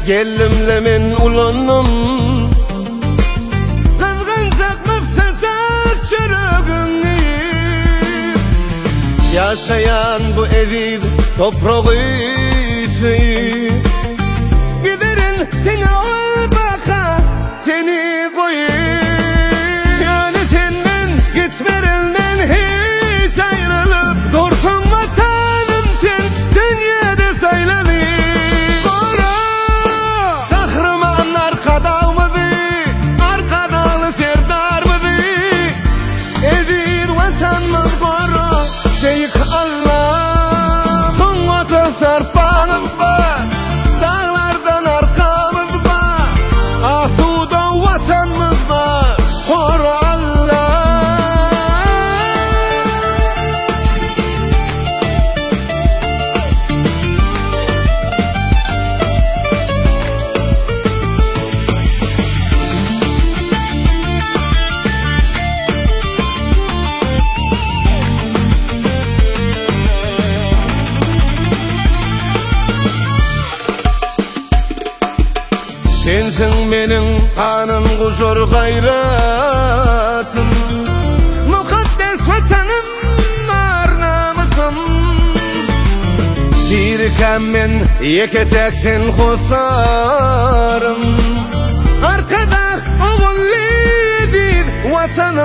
Gellimle men ulanım, kızgınçak mıksızak çürüğünü. Yaşayan bu eviz toprağı suyu. Giderin seni ol baka, seni koyup. Yani senden gitmerinden hiç ayrılıp dursun vatanım sen dünyada saylanır. Sonra kahramanlar kadağımızı, arkadalı serdarımızı. Edir vatanımız koru deyik Allah. Son vatan sarpanım var, dağlardan arkamız var. Asuda vatanımız var, koru Allah. Sensin benim kanım kuşur gayratım, mukaddes vatanım var namusum. Birken men yeke teksin husarım, arkada oğullidir vatanım.